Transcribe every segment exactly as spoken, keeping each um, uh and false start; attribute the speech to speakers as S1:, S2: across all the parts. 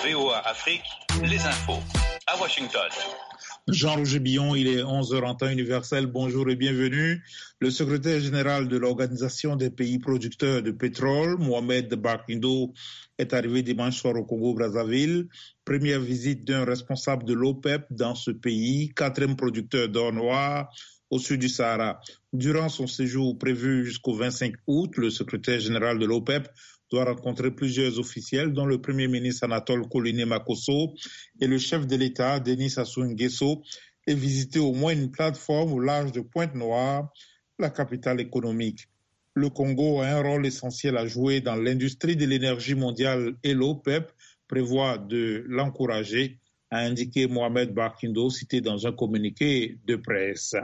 S1: V O A Afrique, les infos à Washington.
S2: Jean-Roger Billon, il est onze heures en temps universel. Bonjour et bienvenue. Le secrétaire général de l'Organisation des pays producteurs de pétrole, Mohamed Barkindo, est arrivé dimanche soir au Congo-Brazzaville. Première visite d'un responsable de l'OPEP dans ce pays, quatrième producteur d'or noir au sud du Sahara. Durant son séjour prévu jusqu'au vingt-cinq août, le secrétaire général de l'OPEP doit rencontrer plusieurs officiels, dont le premier ministre Anatole Kouliné Makosso et le chef de l'État, Denis Sassou Nguesso, et visiter au moins une plateforme au large de Pointe-Noire, la capitale économique. Le Congo a un rôle essentiel à jouer dans l'industrie de l'énergie mondiale et l'OPEP prévoit de l'encourager, a indiqué Mohamed Barkindo, cité dans un communiqué de presse.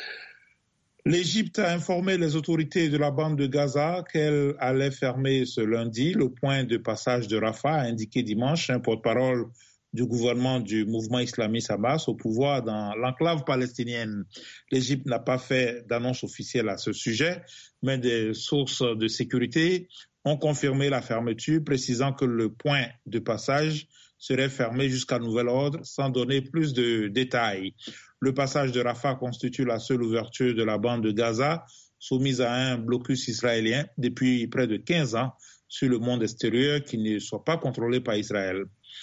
S2: L'Égypte a informé les autorités de la bande de Gaza qu'elle allait fermer ce lundi le point de passage de Rafah, a indiqué dimanche un porte-parole du gouvernement du mouvement islamiste Hamas au pouvoir dans l'enclave palestinienne. L'Égypte n'a pas fait d'annonce officielle à ce sujet, mais des sources de sécurité ont confirmé la fermeture, précisant que le point de passage serait fermé jusqu'à nouvel ordre, sans donner plus de détails. Le passage de Rafah constitue la seule ouverture de la bande de Gaza, soumise à un blocus israélien depuis près de quinze ans sur le monde extérieur qui ne soit pas contrôlé par Israël.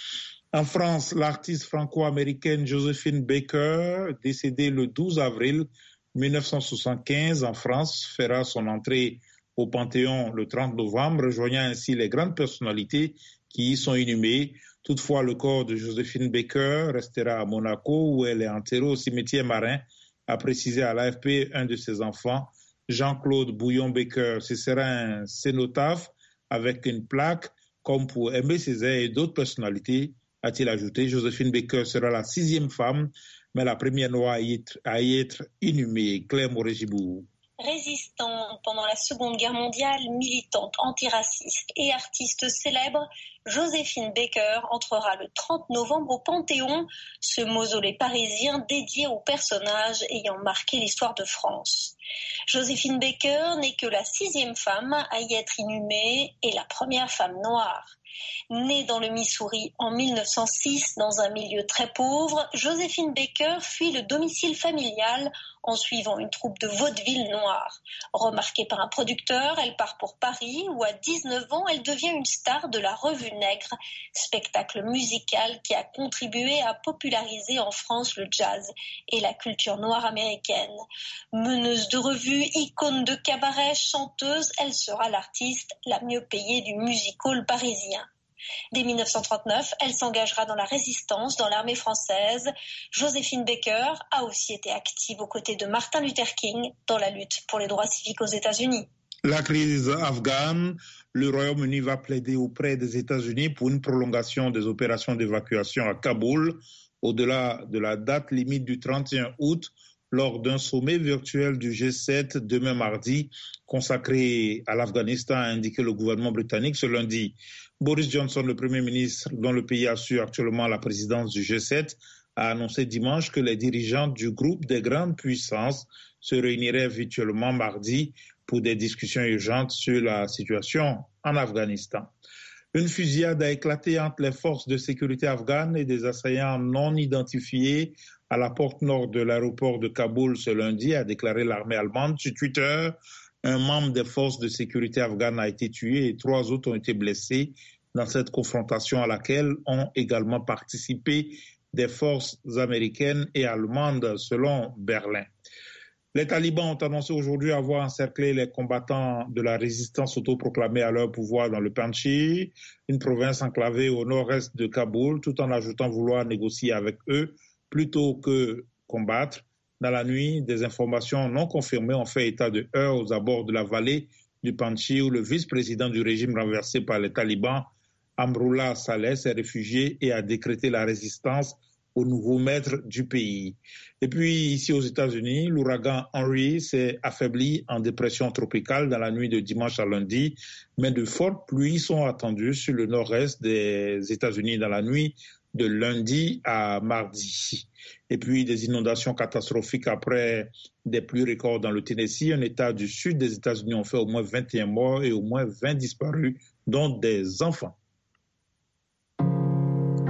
S2: En France, l'artiste franco-américaine Joséphine Baker, décédée le douze avril mille neuf cent soixante-quinze en France, fera son entrée au Panthéon le trente novembre, rejoignant ainsi les grandes personnalités qui y sont inhumées. Toutefois, le corps de Joséphine Baker restera à Monaco, où elle est enterrée au cimetière marin, a précisé à l'A F P un de ses enfants, Jean-Claude Bouillon-Baker. Ce sera un cénotaphe avec une plaque, comme pour Aimé Césaire et d'autres personnalités, a-t-il ajouté. Joséphine Baker sera la sixième femme, mais la première noire à y être, à y être inhumée. Claire Moré-Gibourg.
S3: Résistante pendant la Seconde Guerre mondiale, militante antiraciste et artiste célèbre, Joséphine Baker entrera le trente novembre au Panthéon, ce mausolée parisien dédié aux personnages ayant marqué l'histoire de France. Joséphine Baker n'est que la sixième femme à y être inhumée et la première femme noire. Née dans le Missouri en mille neuf cent six dans un milieu très pauvre, Joséphine Baker fuit le domicile familial en suivant une troupe de vaudeville noire. Remarquée par un producteur, elle part pour Paris où à dix-neuf ans, elle devient une star de la Revue Nègre, spectacle musical qui a contribué à populariser en France le jazz et la culture noire américaine. Meneuse de revue, icône de cabaret, chanteuse, elle sera l'artiste la mieux payée du music-hall parisien. Dès mille neuf cent trente-neuf, elle s'engagera dans la résistance dans l'armée française. Joséphine Baker a aussi été active aux côtés de Martin Luther King dans la lutte pour les droits civiques aux États-Unis.
S2: La crise afghane, le Royaume-Uni va plaider auprès des États-Unis pour une prolongation des opérations d'évacuation à Kaboul au-delà de la date limite du trente et un août lors d'un sommet virtuel du G sept demain mardi consacré à l'Afghanistan, a indiqué le gouvernement britannique ce lundi. Boris Johnson, le Premier ministre dont le pays assure actuellement la présidence du G sept, a annoncé dimanche que les dirigeants du groupe des grandes puissances se réuniraient virtuellement mardi pour des discussions urgentes sur la situation en Afghanistan. Une fusillade a éclaté entre les forces de sécurité afghanes et des assaillants non identifiés à la porte nord de l'aéroport de Kaboul ce lundi, a déclaré l'armée allemande sur Twitter. Un membre des forces de sécurité afghanes a été tué et trois autres ont été blessés dans cette confrontation à laquelle ont également participé des forces américaines et allemandes, selon Berlin. Les talibans ont annoncé aujourd'hui avoir encerclé les combattants de la résistance autoproclamée à leur pouvoir dans le Panjshir, une province enclavée au nord-est de Kaboul, tout en ajoutant vouloir négocier avec eux plutôt que combattre. Dans la nuit, des informations non confirmées ont fait état de heurts aux abords de la vallée du Panjshir où le vice-président du régime renversé par les talibans, Amrullah Saleh, s'est réfugié et a décrété la résistance au nouveau maître du pays. Et puis, ici aux États-Unis, l'ouragan Henry s'est affaibli en dépression tropicale dans la nuit de dimanche à lundi, mais de fortes pluies sont attendues sur le nord-est des États-Unis dans la nuit de lundi à mardi. Et puis, des inondations catastrophiques après des pluies records dans le Tennessee. Un État du sud des États-Unis ont fait au moins vingt et un morts et au moins vingt disparus, dont des enfants.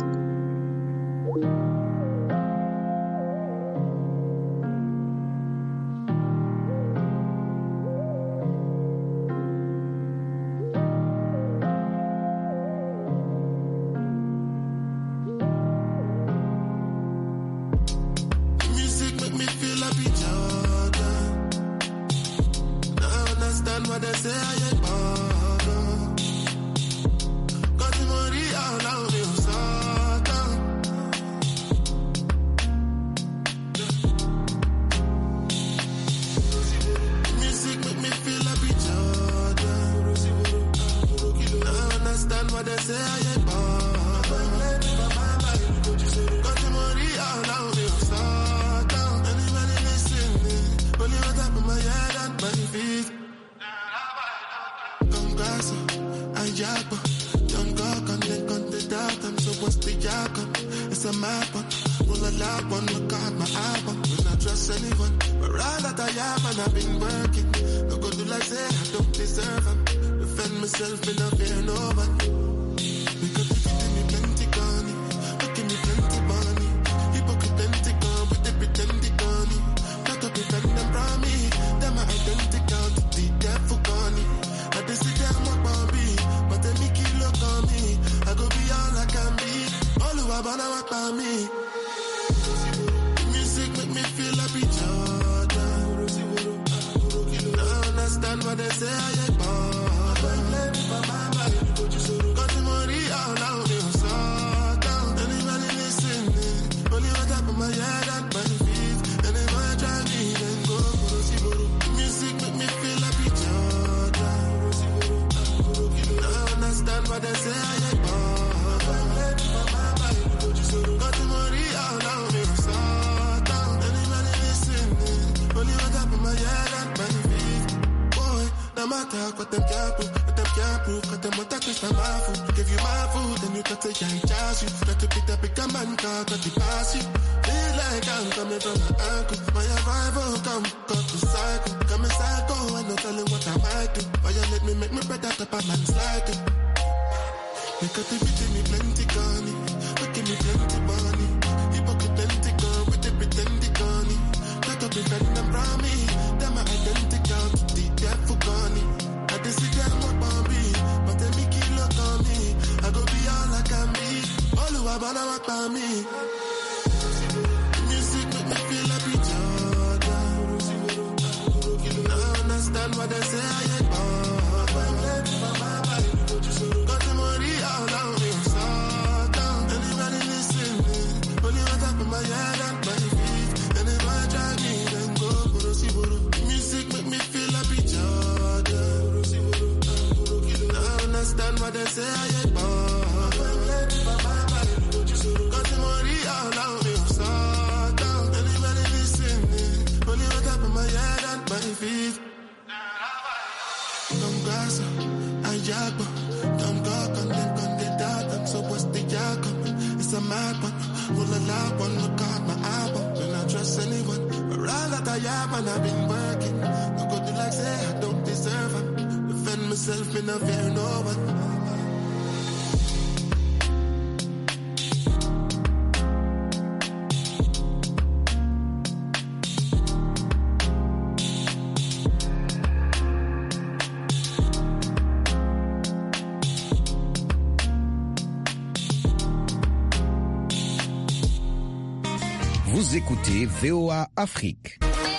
S4: Vous écoutez V O A Afrique.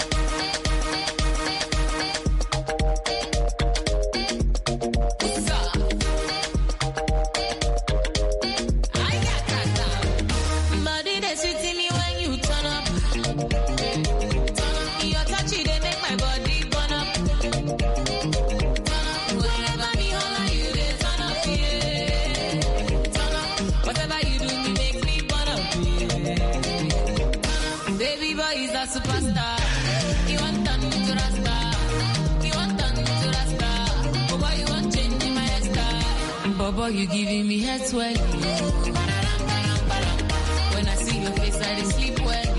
S5: Boy, you giving me head sweat. When I see your face, I sleep well.